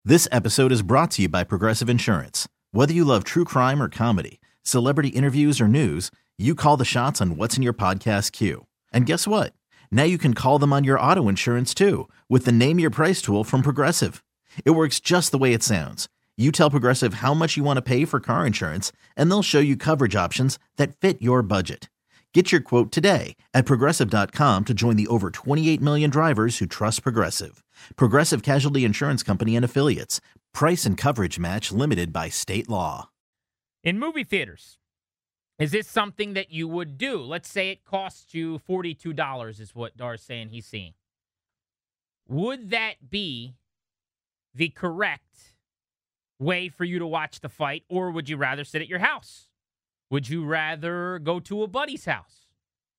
This episode is brought to you by Progressive Insurance. Whether you love true crime or comedy, celebrity interviews or news, you call the shots on what's in your podcast queue. And guess what? Now you can call them on your auto insurance too with the Name Your Price tool from Progressive. It works just the way it sounds. You tell Progressive how much you want to pay for car insurance, and they'll show you coverage options that fit your budget. Get your quote today at Progressive.com to join the over 28 million drivers who trust Progressive. Progressive Casualty Insurance Company and Affiliates. Price and coverage match limited by state law. In movie theaters, is this something that you would do? Let's say it costs you $42 is what Dar's saying he's seeing. Would that be the correct way for you to watch the fight, or would you rather sit at your house? Would you rather go to a buddy's house?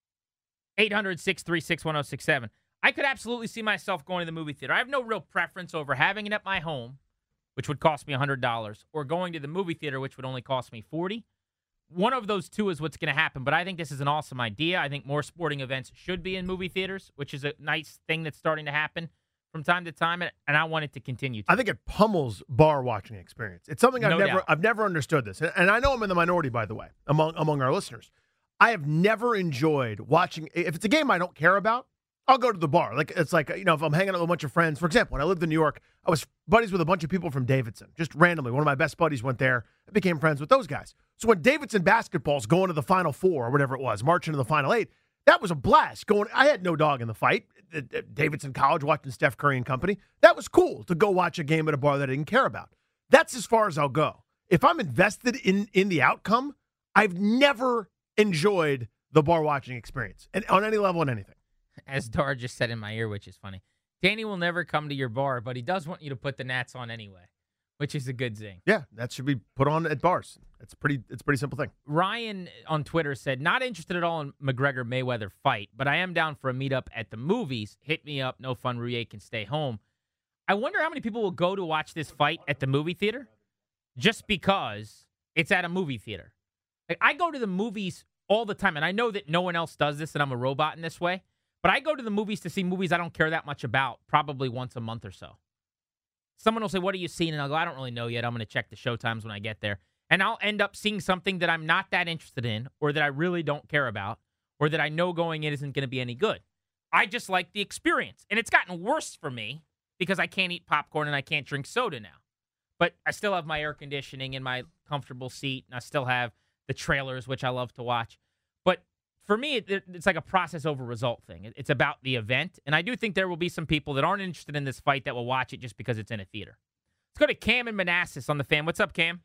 800-636-1067. I could absolutely see myself going to the movie theater. I have no real preference over having it at my home, which would cost me $100, or going to the movie theater, which would only cost me $40. One of those two is what's going to happen, but I think this is an awesome idea. I think more sporting events should be in movie theaters, which is a nice thing that's starting to happen from time to time, and I want it to continue to. I think it pummels bar watching experience. It's something I've never understood this, and I know I'm in the minority, by the way, among our listeners. I have never enjoyed watching. If it's a game I don't care about, I'll go to the bar. It's like, if I'm hanging out with a bunch of friends. For example, when I lived in New York, I was buddies with a bunch of people from Davidson. Just randomly, one of my best buddies went there. I became friends with those guys. So when Davidson basketball's going to the Final Four or whatever it was, marching to the Final Eight, that was a blast. I had no dog in the fight. At Davidson College, watching Steph Curry and company. That was cool to go watch a game at a bar that I didn't care about. That's as far as I'll go. If I'm invested in the outcome, I've never enjoyed the bar watching experience, and on any level and anything. As Dar just said in my ear, which is funny. Danny will never come to your bar, but he does want you to put the Nats on anyway, which is a good thing. Yeah, that should be put on at bars. It's a pretty simple thing. Ryan on Twitter said, not interested at all in McGregor-Mayweather fight, but I am down for a meetup at the movies. Hit me up. No fun. Rouye can stay home. I wonder how many people will go to watch this fight at the movie theater just because it's at a movie theater. Like, I go to the movies all the time, and I know that no one else does this, and I'm a robot in this way, but I go to the movies to see movies I don't care that much about probably once a month or so. Someone will say, what are you seeing? And I'll go, I don't really know yet. I'm going to check the show times when I get there. And I'll end up seeing something that I'm not that interested in, or that I really don't care about, or that I know going in isn't going to be any good. I just like the experience. And it's gotten worse for me because I can't eat popcorn and I can't drink soda now. But I still have my air conditioning in my comfortable seat, and I still have the trailers, which I love to watch. But for me, it's like a process over result thing. It's about the event. And I do think there will be some people that aren't interested in this fight that will watch it just because it's in a theater. Let's go to Cam in Manassas on the Fan. What's up, Cam?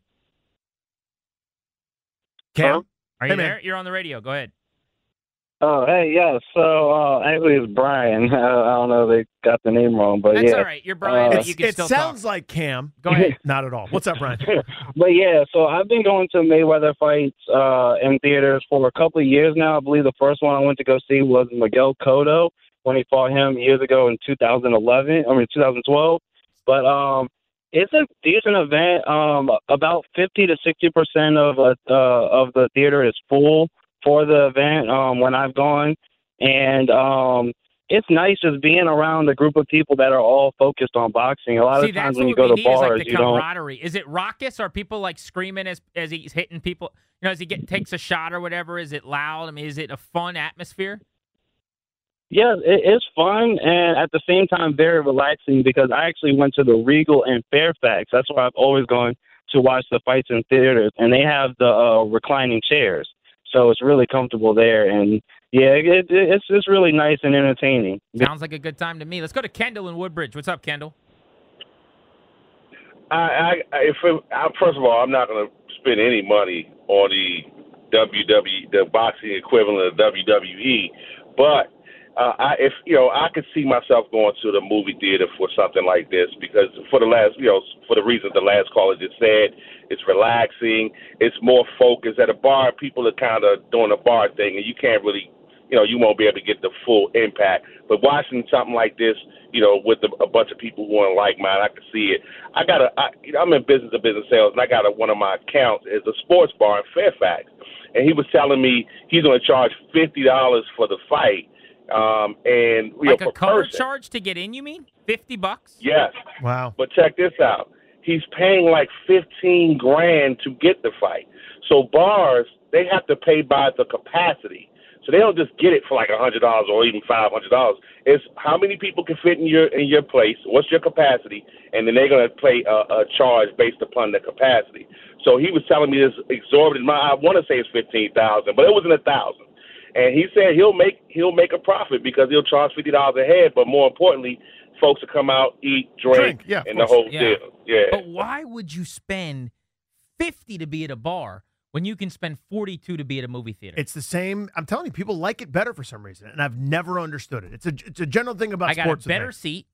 Cam? Are you there? You're on the radio. Go ahead. Oh, hey, yeah. So, actually, it's Brian. I don't know if they got the name wrong, but That's yeah. all right. You're Brian, but you can still talk. It sounds like Cam. Go ahead. Not at all. What's up, Brian? But, yeah, so I've been going to Mayweather fights in theaters for a couple of years now. I believe the first one I went to go see was Miguel Cotto when he fought him years ago in 2012. But it's a decent event. About 50 to 60% of the theater is full for the event when I've gone. And it's nice just being around a group of people that are all focused on boxing. A lot of times when you go to bars, like the camaraderie. Is it raucous? Are people like screaming as he's hitting people? As he takes a shot or whatever? Is it loud? I mean, is it a fun atmosphere? Yeah, it's fun and at the same time very relaxing because I actually went to the Regal in Fairfax. That's where I've always gone to watch the fights in theaters, and they have the reclining chairs. So it's really comfortable there, and yeah, it's just really nice and entertaining. Sounds like a good time to me. Let's go to Kendall in Woodbridge. What's up, Kendall? First of all, I'm not going to spend any money on the boxing equivalent of WWE, but I could see myself going to the movie theater for something like this because for the reasons the last caller just said, it's relaxing, it's more focused. At a bar, people are kind of doing a bar thing, and you can't really, you won't be able to get the full impact. But watching something like this, with a bunch of people who are like mine, I can see it. I'm in business sales, and I got one of my accounts is a sports bar in Fairfax, and he was telling me he's going to charge $50 for the fight. And like a cover person. charge to get in, you mean? $50? Yes. Wow. But check this out. he's paying like $15,000 to get the fight. So bars, they have to pay by the capacity. So they don't just get it for like $100 or even $500. It's how many people can fit in your place, what's your capacity, and then they're going to pay a charge based upon the capacity. So he was telling me this exorbitant amount. I want to say it's $15,000, but it wasn't $1,000. And he said he'll make a profit because he'll charge $50 a head. But more importantly, folks will come out, eat, drink and the whole deal. Yeah. But why would you spend $50 to be at a bar when you can spend $42 to be at a movie theater? It's the same. I'm telling you, people like it better for some reason, and I've never understood it. It's a general thing about sports. I got a better seat.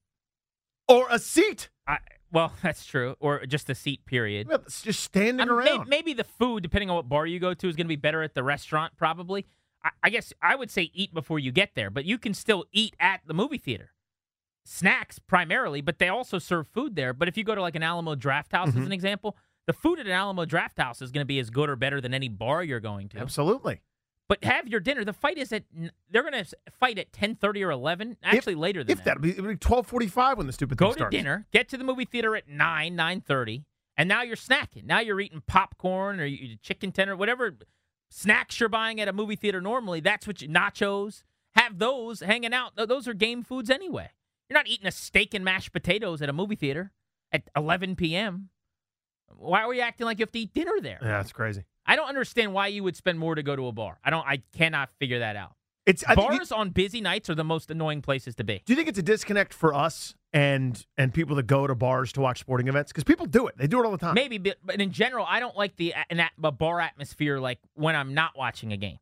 Or a seat. Well, that's true. Or just a seat, period. Well, it's just standing around. Maybe the food, depending on what bar you go to, is going to be better at the restaurant, probably. I guess I would say eat before you get there, but you can still eat at the movie theater. Snacks primarily, but they also serve food there. But if you go to like an Alamo Drafthouse, as an example, the food at an Alamo Drafthouse is going to be as good or better than any bar you're going to. Absolutely. But have your dinner. The fight is they're going to fight at 10:30 or 11. Actually, later than that. It'll be 12:45 when the stupid thing starts. Go to dinner, get to the movie theater at 9:30, and now you're snacking. Now you're eating popcorn or chicken tender, whatever snacks you're buying at a movie theater normally. That's what nachos. Have those hanging out. Those are game foods anyway. You're not eating a steak and mashed potatoes at a movie theater at 11 p.m. Why are we acting like you have to eat dinner there? Yeah, that's crazy. I don't understand why you would spend more to go to a bar. I cannot figure that out. Bars on busy nights are the most annoying places to be. Do you think it's a disconnect for us and people that go to bars to watch sporting events? Because people do it. They do it all the time. Maybe, but in general, I don't like the bar atmosphere like when I'm not watching a game.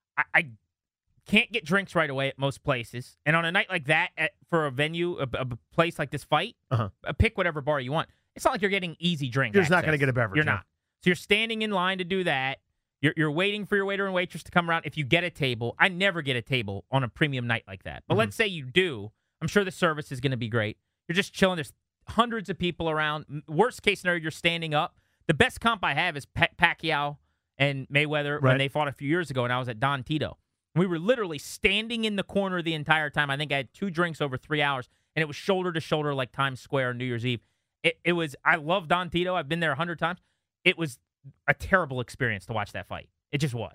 I can't get drinks right away at most places. And on a night like that, for a venue, a place like this fight, pick whatever bar you want. It's not like you're getting easy drink You're just not going to get a beverage. You're not. So you're standing in line to do that. You're waiting for your waiter and waitress to come around. If you get a table, I never get a table on a premium night like that. But let's say you do. I'm sure the service is going to be great. You're just chilling. There's hundreds of people around. Worst case scenario, you're standing up. The best comp I have is Pacquiao and Mayweather when they fought a few years ago, and I was at Don Tito. We were literally standing in the corner the entire time. I think I had 2 drinks over 3 hours, and it was shoulder to shoulder like Times Square on New Year's Eve. It was. I love Don Tito. I've been there 100 times. It was a terrible experience to watch that fight. It just was.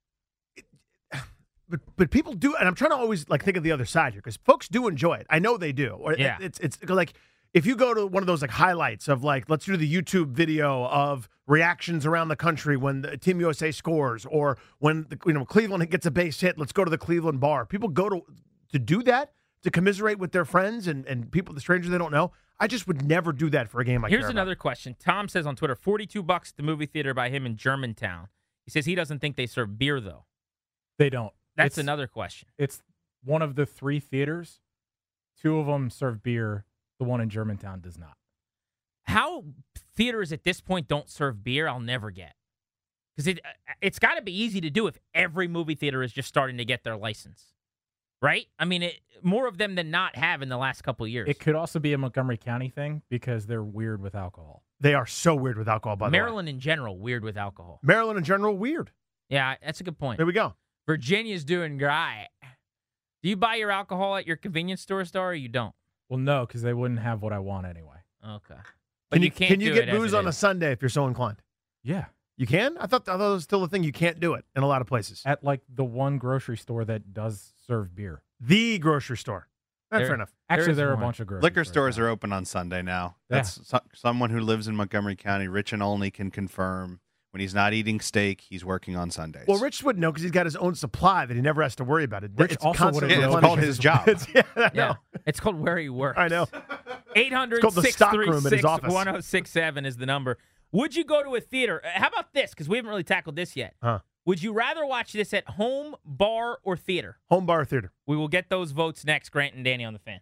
But people do, and I'm trying to always like think of the other side here because folks do enjoy it. I know they do. Yeah. It's like if you go to one of those like highlights of like let's do the YouTube video of reactions around the country when the Team USA scores or when Cleveland gets a base hit. Let's go to the Cleveland bar. People go to do that to commiserate with their friends and people, the strangers they don't know. I just would never do that for a game. Here's another question. Tom says on Twitter, $42 at the movie theater by him in Germantown. He says he doesn't think they serve beer, though. They don't. That's another question. It's one of the 3 theaters. 2 of them serve beer. The one in Germantown does not. How theaters at this point don't serve beer, I'll never get. Because it's got to be easy to do if every movie theater is just starting to get their license. Right? I mean, more of them than not have in the last couple of years. It could also be a Montgomery County thing because they're weird with alcohol. They are so weird with alcohol, by the way. Maryland in general, weird with alcohol. Maryland in general, weird. Yeah, that's a good point. There we go. Virginia's doing great. Do you buy your alcohol at your convenience store, or you don't? Well, no, because they wouldn't have what I want anyway. Okay. But can you get booze on a Sunday if you're so inclined? Yeah. You can? I thought it was still a thing. You can't do it in a lot of places. At like the one grocery store that does serve beer. The grocery store. Fair enough. Actually, there are a bunch of grocery liquor stores are open on Sunday now. That's someone who lives in Montgomery County. Rich and Olney can confirm. When he's not eating steak, he's working on Sundays. Well, Rich would know because he's got his own supply that he never has to worry about. Rich also would have It's called his job. It's called where he works. I know. 800-636-1067 is the number. Would you go to a theater? How about this? Because we haven't really tackled this yet. Would you rather watch this at home, bar, or theater? Home, bar, or theater. We will get those votes next. Grant and Danny on the Fan.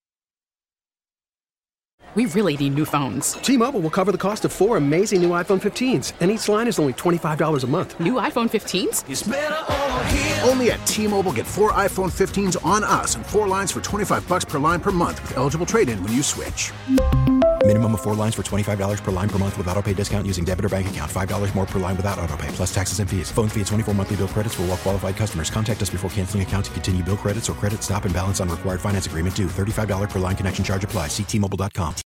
We really need new phones. T-Mobile will cover the cost of 4 amazing new iPhone 15s, and each line is only $25 a month. New iPhone 15s? It's better over here. Only at T-Mobile, get 4 iPhone 15s on us and 4 lines for $25 per line per month with eligible trade-in when you switch. Minimum of 4 lines for $25 per line per month with autopay discount using debit or bank account. $5 more per line without autopay, plus taxes and fees. Phone fee at 24 monthly bill credits for well-qualified customers. Contact us before canceling account to continue bill credits or credit stop and balance on required finance agreement due. $35 per line connection charge applies. See T-Mobile.com.